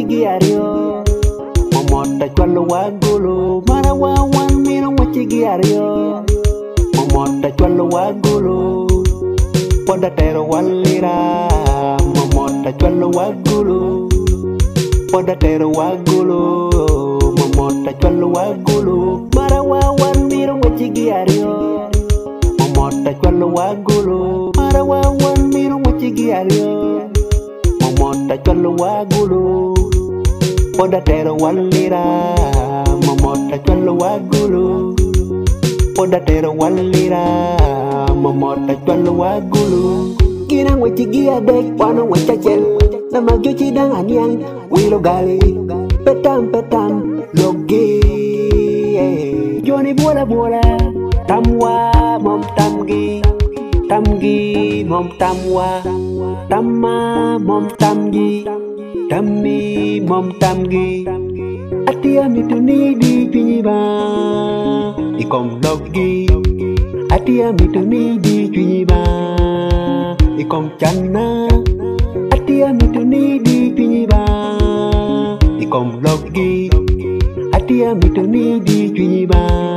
wachigiario Momota chwalo wagulu Mara wawan miro wachigiario Momota chwalo wagulu Poda tero walira Momota chwalo wagulu Poda tero wagulu Momota chwalo wagulu Mara wawan miro wachigiario Momota chwalo wagulu Mara wawan miro wachigiario Momota chwalo wagulu Poda tero walira Momota chwalo wagulu Poda tero walira Momota chwalo wagulu Kina wachigia dek wano wachachel Nama jochi dang anyang Wilo gali Petam petam Logi Joni bola bola Tamwa mom tamgi Tamgi mom tamwa Tamma mom tamgi Tammi mom tamgi Atia mituni di pinyiba Ikom logi Atia mituni di pinyiba Ikom chana Atia mituni di pinyiba Ikom logi Atia mituni di pinyiba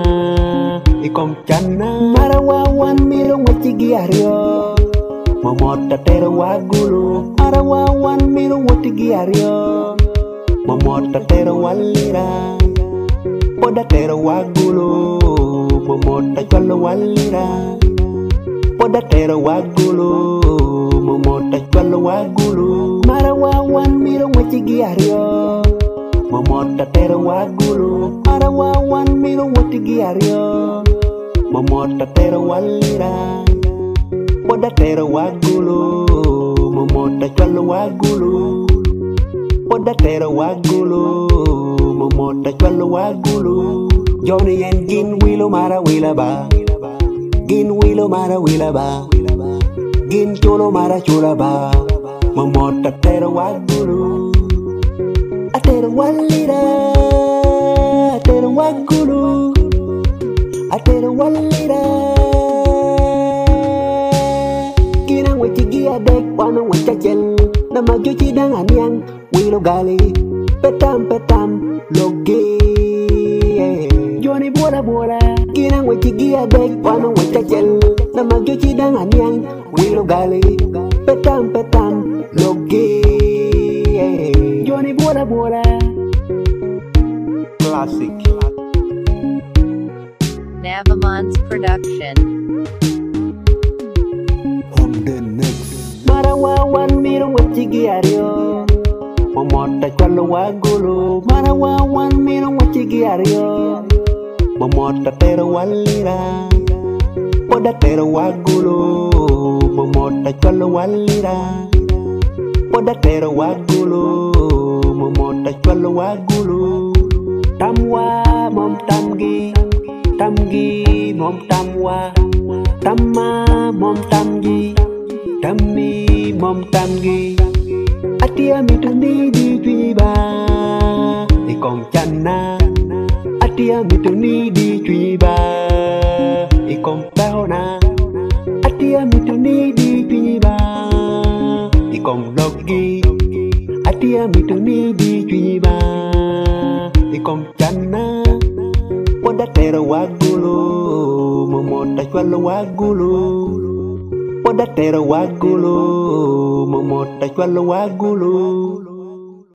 Ikom chana Mara wawan miro wachigiario Momota tero wagulu Mara wawan miro wachigiario Momota tero walira Poda tero wagulu Momota chwalo walira Poda tero wagulu Momota chwalo wagulu Mara wawan miro wachigiario Momota tero wagulu Mara wawan miro wachigiario Momota tero walira Poda tero wagulu Momota chwalo wagulu Poda tero wagulu Momota chwalo wagulu Johnny and Gin wilo mara wila ba Gin wilo mara wila ba Gin chulo mara chula ba Momota tero wagulu Atero walira Atero wagulu Atero walira Kinang wachigia dek wano wachachel Nama jochi dang anyang Wilo gali Petam petam Logi Joni bola bola Kinang wachigia dek wano wachachel Nama jochi dang anyang Wilo gali Petam petam Logi Joni bola bola Classic Navamans Production. On the next Mara wawan miro wachigiario Momota chwalo wagulu Mara wawan miro wachigiario Momota tero walira Poda tero wagulu Momota chwalo walira Poda tero wagulu Momota chwalo wagulu Tamwa mom tamgi Tamgi mom tamwa Tamma mom tamgi Tammi mom tamgi Atia mituni di pinyiba Ikom chana Atia mituni di pinyiba Ikom pehona Atia mituni di pinyiba Ikom logi Atia mituni di pinyiba Ikom chana Poda tero wagulu Momota chwalo wagulu Poda tero wagulu Momota chwalo wagulu